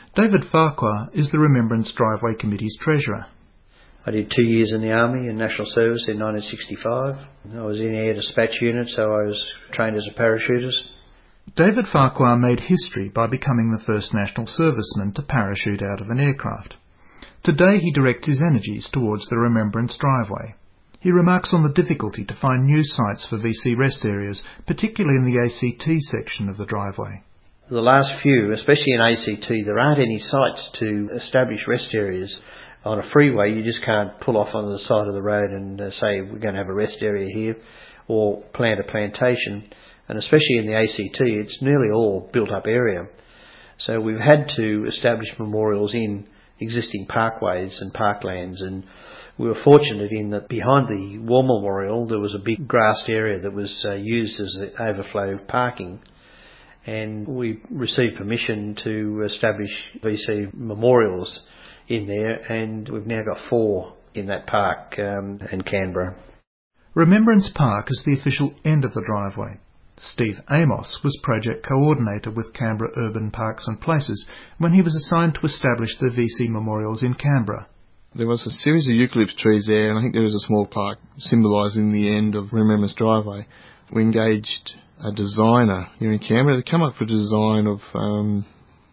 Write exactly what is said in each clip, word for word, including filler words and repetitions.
David Farquhar is the Remembrance Driveway Committee's treasurer. I did two years in the Army in National Service in nineteen sixty-five. I was in Air Dispatch Unit, so I was trained as a parachutist. David Farquhar made history by becoming the first national serviceman to parachute out of an aircraft. Today he directs his energies towards the Remembrance Driveway. He remarks on the difficulty to find new sites for V C rest areas, particularly in the A C T section of the driveway. The last few, especially in A C T, there aren't any sites to establish rest areas. On a freeway, you just can't pull off on the side of the road and uh, say we're going to have a rest area here, or plant a plantation. And especially in the A C T, it's nearly all built-up area. So we've had to establish memorials in existing parkways and parklands, and we were fortunate in that behind the War Memorial there was a big grassed area that was uh, used as the overflow parking, and we received permission to establish V C memorials in there, and we've now got four in that park um, in Canberra. Remembrance Park is the official end of the driveway. Steve Amos was project coordinator with Canberra Urban Parks and Places when he was assigned to establish the V C memorials in Canberra. There was a series of eucalypt trees there, and I think there was a small park symbolising the end of Remembrance Driveway. We engaged a designer here in Canberra to come up with a design of um,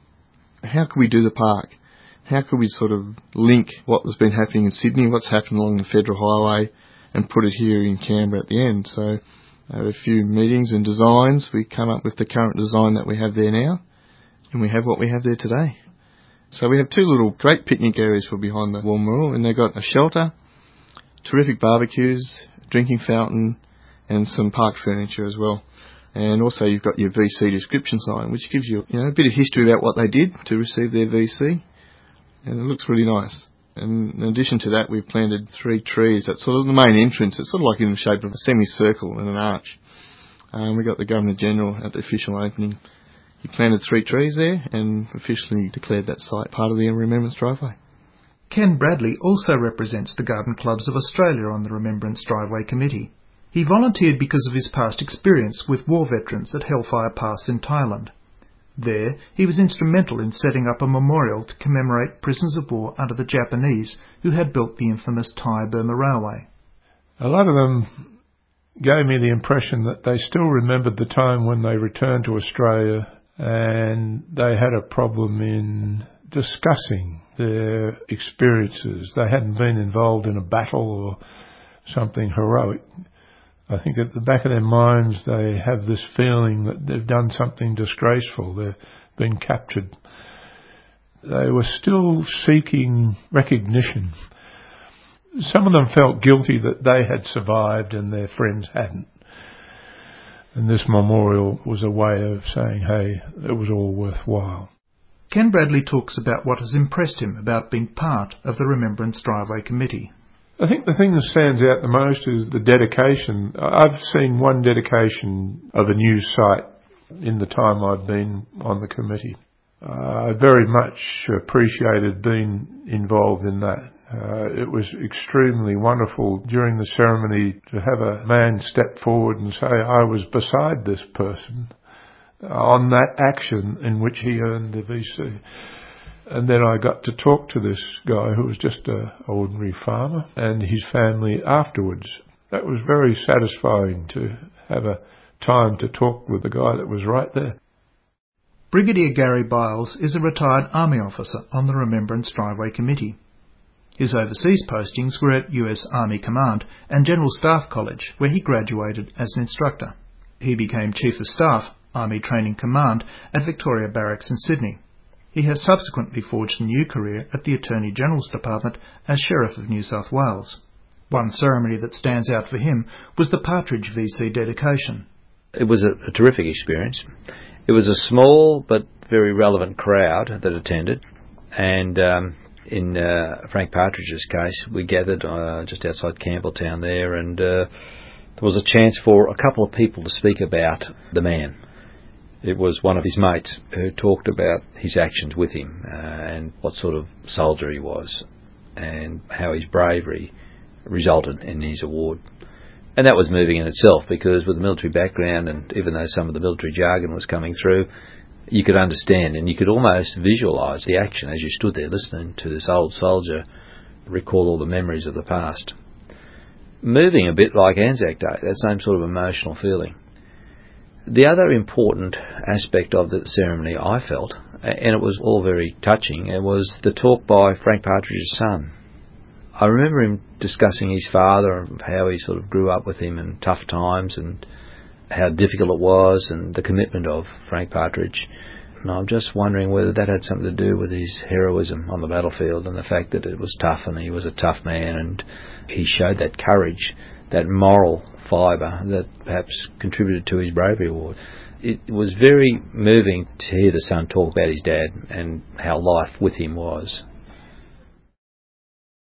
how could we do the park? How could we sort of link what has been happening in Sydney, what's happened along the Federal Highway, and put it here in Canberra at the end? So over a few meetings and designs, we come up with the current design that we have there now, and we have what we have there today. So we have two little great picnic areas for behind the War Memorial, and they've got a shelter, terrific barbecues, drinking fountain, and some park furniture as well. And also you've got your V C description sign, which gives you, you know, a bit of history about what they did to receive their V C. And it looks really nice. And in addition to that, we've planted three trees. That's sort of the main entrance. It's sort of like in the shape of a semicircle and an arch. Um, we got the Governor-General at the official opening. He planted three trees there and officially declared that site part of the Remembrance Driveway. Ken Bradley also represents the Garden Clubs of Australia on the Remembrance Driveway Committee. He volunteered because of his past experience with war veterans at Hellfire Pass in Thailand. There, he was instrumental in setting up a memorial to commemorate prisoners of war under the Japanese who had built the infamous Thai-Burma Railway. A lot of them gave me the impression that they still remembered the time when they returned to Australia and they had a problem in discussing their experiences. They hadn't been involved in a battle or something heroic. I think at the back of their minds they have this feeling that they've done something disgraceful, they've been captured. They were still seeking recognition. Some of them felt guilty that they had survived and their friends hadn't. And this memorial was a way of saying, hey, it was all worthwhile. Ken Bradley talks about what has impressed him about being part of the Remembrance Driveway Committee. I think the thing that stands out the most is the dedication. I've seen one dedication of a new site in the time I've been on the committee. Uh, I very much appreciated being involved in that. Uh, it was extremely wonderful during the ceremony to have a man step forward and say, I was beside this person on that action in which he earned the V C. And then I got to talk to this guy who was just an ordinary farmer and his family afterwards. That was very satisfying to have a time to talk with the guy that was right there. Brigadier Gary Biles is a retired Army officer on the Remembrance Driveway Committee. His overseas postings were at U S Army Command and General Staff College, where he graduated as an instructor. He became Chief of Staff, Army Training Command, at Victoria Barracks in Sydney. He has subsequently forged a new career at the Attorney General's Department as Sheriff of New South Wales. One ceremony that stands out for him was the Partridge V C dedication. It was a, a terrific experience. It was a small but very relevant crowd that attended, and um, in uh, Frank Partridge's case, we gathered uh, just outside Campbelltown there, and uh, there was a chance for a couple of people to speak about the man. It was one of his mates who talked about his actions with him uh, and what sort of soldier he was and how his bravery resulted in his award. And that was moving in itself, because with the military background, and even though some of the military jargon was coming through, you could understand and you could almost visualise the action as you stood there listening to this old soldier recall all the memories of the past. Moving a bit like Anzac Day, that same sort of emotional feeling. The other important aspect of the ceremony, I felt, and it was all very touching, it was the talk by Frank Partridge's son. I remember him discussing his father and how he sort of grew up with him in tough times and how difficult it was and the commitment of Frank Partridge. And I'm just wondering whether that had something to do with his heroism on the battlefield and the fact that it was tough and he was a tough man and he showed that courage, that moral fibre that perhaps contributed to his bravery award. It was very moving to hear the son talk about his dad and how life with him was.